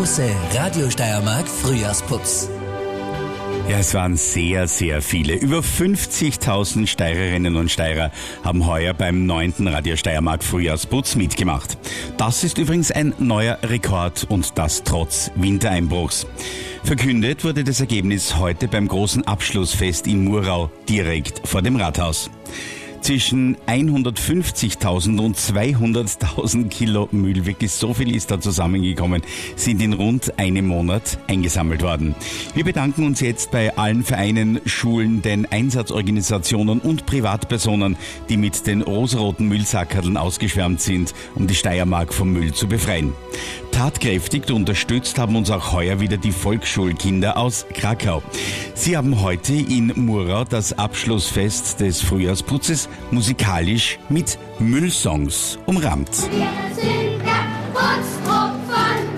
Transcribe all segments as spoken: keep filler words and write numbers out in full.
große Radio Steiermark Frühjahrsputz. Ja, es waren sehr, sehr viele. Über fünfzigtausend Steirerinnen und Steirer haben heuer beim neunten Radio Steiermark Frühjahrsputz mitgemacht. Das ist übrigens ein neuer Rekord und das trotz Wintereinbruchs. Verkündet wurde das Ergebnis heute beim großen Abschlussfest in Murau, direkt vor dem Rathaus. Zwischen hundertfünfzigtausend und zweihunderttausend Kilo Müll, wirklich so viel ist da zusammengekommen, sind in rund einem Monat eingesammelt worden. Wir bedanken uns jetzt bei allen Vereinen, Schulen, den Einsatzorganisationen und Privatpersonen, die mit den rosaroten Müllsackerln ausgeschwärmt sind, um die Steiermark vom Müll zu befreien. Tatkräftig unterstützt haben uns auch heuer wieder die Volksschulkinder aus Krakau. Sie haben heute in Murau das Abschlussfest des Frühjahrsputzes musikalisch mit Müllsongs umrahmt. Wir sind der Putztrupp von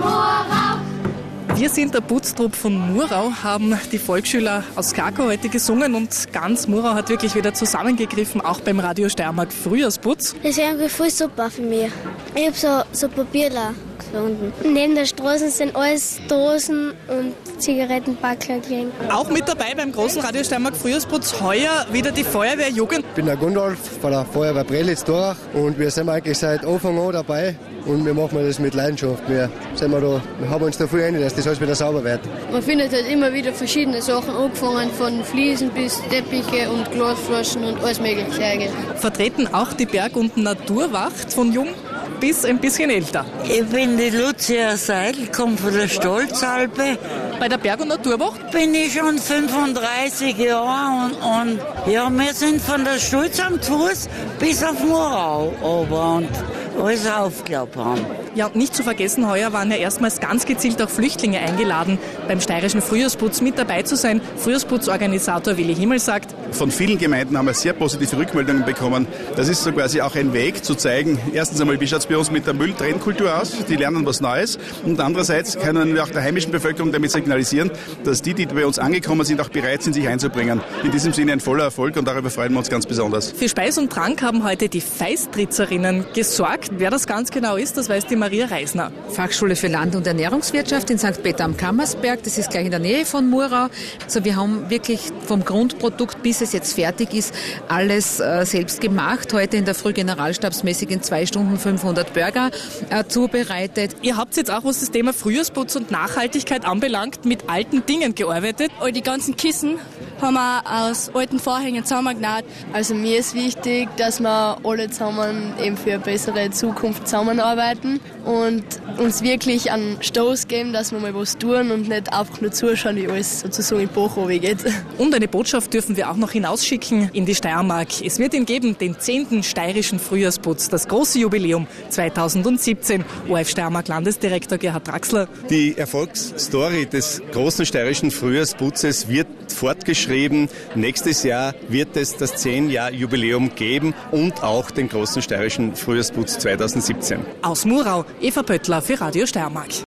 Murau. Wir sind der Putztrupp von Murau, haben die Volksschüler aus Krakau heute gesungen und ganz Murau hat wirklich wieder zusammengegriffen, auch beim Radio Steiermark Frühjahrsputz. Das ist irgendwie voll super für mich. Ich habe so, so Papierler gefunden. Neben der Straße sind alles Dosen und Zigarettenpackel gelegen. Auch mit dabei beim großen Radio Steiermark Frühjahrsputz heuer wieder die Feuerwehrjugend. Ich bin der Gundolf von der Feuerwehr Prelitz-Dorf und wir sind eigentlich seit Anfang an dabei und wir machen das mit Leidenschaft. Wir, sind wir, da, wir haben uns dafür einig, dass das alles wieder sauber wird. Man findet halt immer wieder verschiedene Sachen, angefangen von Fliesen bis Teppiche und Glasflaschen und alles mögliche eigentlich. Vertreten auch die Berg- und Naturwacht von jung bis ein bisschen älter. Ich bin die Lucia Seidel, komme von der Stolzalpe. Bei der Berg- und Naturwacht Bin ich schon fünfunddreißig Jahre und, und ja, wir sind von der Stolz am Fuß bis auf Murau runter und alles aufgeklappt haben. Ja, und nicht zu vergessen, heuer waren ja erstmals ganz gezielt auch Flüchtlinge eingeladen, beim steirischen Frühjahrsputz mit dabei zu sein. Frühjahrsputzorganisator Willi Himmel sagt: Von vielen Gemeinden haben wir sehr positive Rückmeldungen bekommen. Das ist so quasi auch ein Weg zu zeigen, erstens einmal, wie schaut es bei uns mit der Mülltrennkultur aus, die lernen was Neues und andererseits können wir auch der heimischen Bevölkerung damit signalisieren, dass die, die bei uns angekommen sind, auch bereit sind, sich einzubringen. In diesem Sinne ein voller Erfolg und darüber freuen wir uns ganz besonders. Für Speis und Trank haben heute die Feistritzerinnen gesorgt. Wer das ganz genau ist, das weiß die Maria Reisner. Fachschule für Land- und Ernährungswirtschaft in Sankt Peter am Kammersberg, das ist gleich in der Nähe von Murau. Also wir haben wirklich vom Grundprodukt, bis es jetzt fertig ist, alles äh, selbst gemacht. Heute in der Früh generalstabsmäßig in zwei Stunden fünfhundert Burger äh, zubereitet. Ihr habt jetzt auch, was das Thema Frühjahrsputz und Nachhaltigkeit anbelangt, mit alten Dingen gearbeitet. All die ganzen Kissen haben wir aus alten Vorhängen zusammengenäht. Also mir ist wichtig, dass wir alle zusammen eben für eine bessere Zukunft zusammenarbeiten und uns wirklich einen Stoß geben, dass wir mal was tun und nicht einfach nur zuschauen, wie alles sozusagen in den Bach runtergeht. Und eine Botschaft dürfen wir auch noch hinausschicken in die Steiermark. Es wird ihn geben, den zehnten steirischen Frühjahrsputz, das große Jubiläum zweitausendsiebzehn. O R F Steiermark Landesdirektor Gerhard Draxler. Die Erfolgsstory des großen steirischen Frühjahrsputzes wird fortgeschrieben. Nächstes Jahr wird es das zehn-Jahr-Jubiläum geben und auch den großen steirischen Frühjahrsputz zweitausendsiebzehn. Aus Murau, Eva Pöttler für Radio Steiermark.